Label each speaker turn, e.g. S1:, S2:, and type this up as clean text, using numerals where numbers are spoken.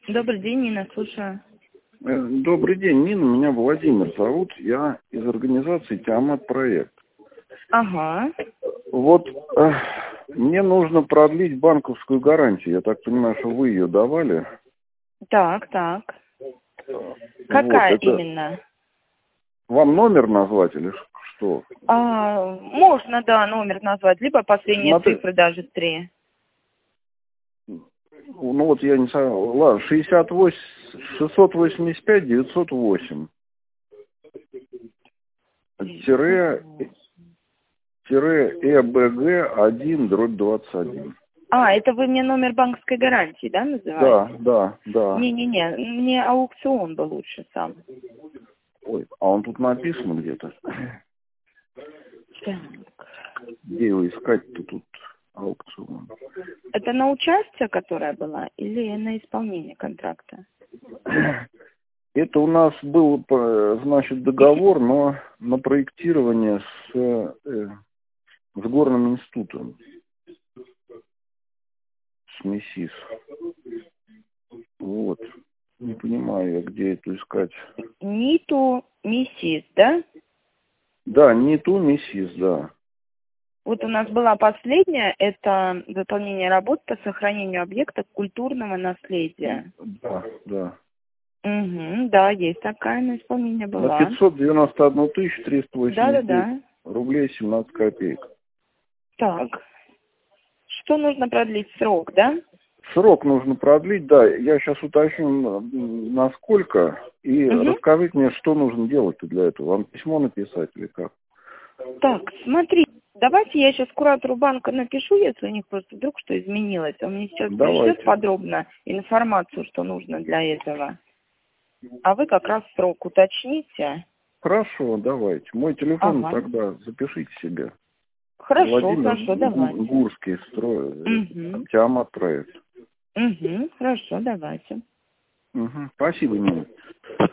S1: Добрый день, Нина, слушаю.
S2: Добрый день, Нина, меня Владимир зовут. Я из организации Тиамат Проект.
S1: Ага.
S2: Вот мне нужно продлить банковскую гарантию. Я так понимаю, что вы ее давали.
S1: Так. Какая
S2: Вот, это
S1: именно?
S2: вам номер назвать или что?
S1: Можно, да, номер назвать, либо последние цифры даже 3.
S2: Ну вот я не знаю. Ладно, 68 685 908 ЭБГ 1/21.
S1: Это вы мне номер банковской гарантии, да, называете?
S2: Да.
S1: Не-не-не, мне аукцион бы лучше сам.
S2: Ой, а он тут написан где-то.
S1: Так.
S2: Где его искать-то тут аукцион?
S1: Это на участие, которая была, или на исполнение контракта?
S2: Это у нас был, значит, договор, но на проектирование с горным институтом, с МИСИС. Вот. Не понимаю я, где это искать.
S1: НИТУ МИСИС, да?
S2: Да, не ту МИСИС, да.
S1: Вот у нас была последняя, это выполнение работ по сохранению объектов культурного наследия.
S2: Да.
S1: Угу, да, есть такая, на исполнение
S2: На
S1: была.
S2: 591 389
S1: Да.
S2: рублей 17 копеек.
S1: Так, что нужно продлить срок, да?
S2: Срок нужно продлить, да. Я сейчас уточню, насколько. И расскажите мне, что нужно делать-то для этого. Вам письмо написать или как?
S1: Так, смотри, давайте я сейчас куратору банка напишу, если у них просто вдруг что изменилось. Он мне сейчас пришлет подробно информацию, что нужно для этого. А вы как раз срок уточните.
S2: Хорошо, давайте. Мой телефон тогда запишите себе.
S1: Хорошо,
S2: Владимир
S1: давайте.
S2: Гурский, Тиамат Проект.
S1: Хорошо, давайте.
S2: Спасибо, Нина.